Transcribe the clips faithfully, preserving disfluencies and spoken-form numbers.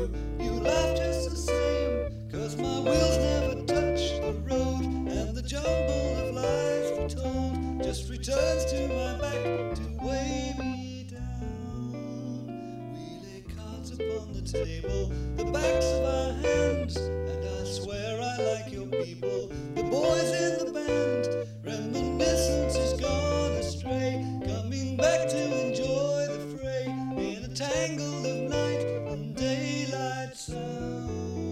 you, you laugh just the same. Cause my wheels never touch the road, and the jumble of lies retold just returns to my back to weigh me down. We lay cards upon the table, the backs of our hands, and I swear I like your people, the boys in the band. Reminiscence is gone astray, coming back to enjoy the fray in a tangle of night and daylight sound.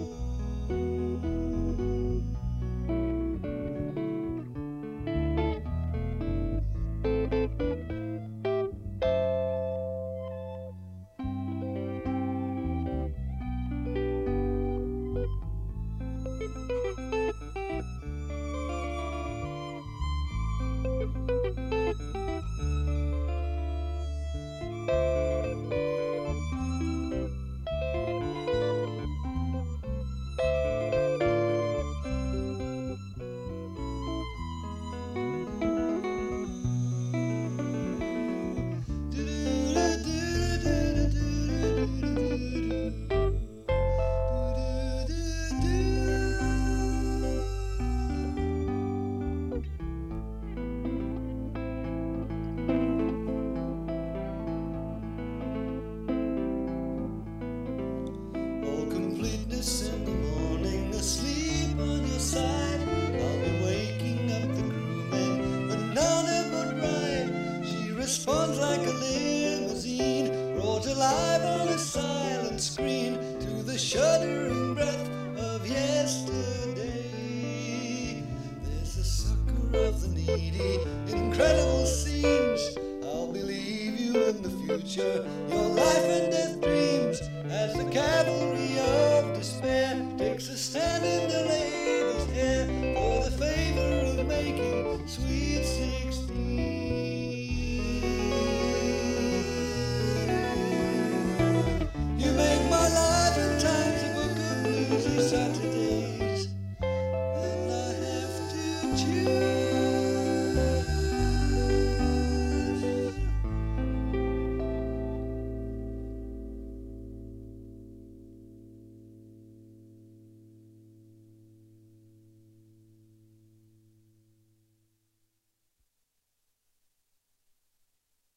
In the morning, asleep on your side, I'll be waking up the crewmen with none but ride. She responds like a limousine brought alive on a silent screen to the shuddering breath of yesterday. There's a sucker of the needy, incredible scenes. I'll believe you in the future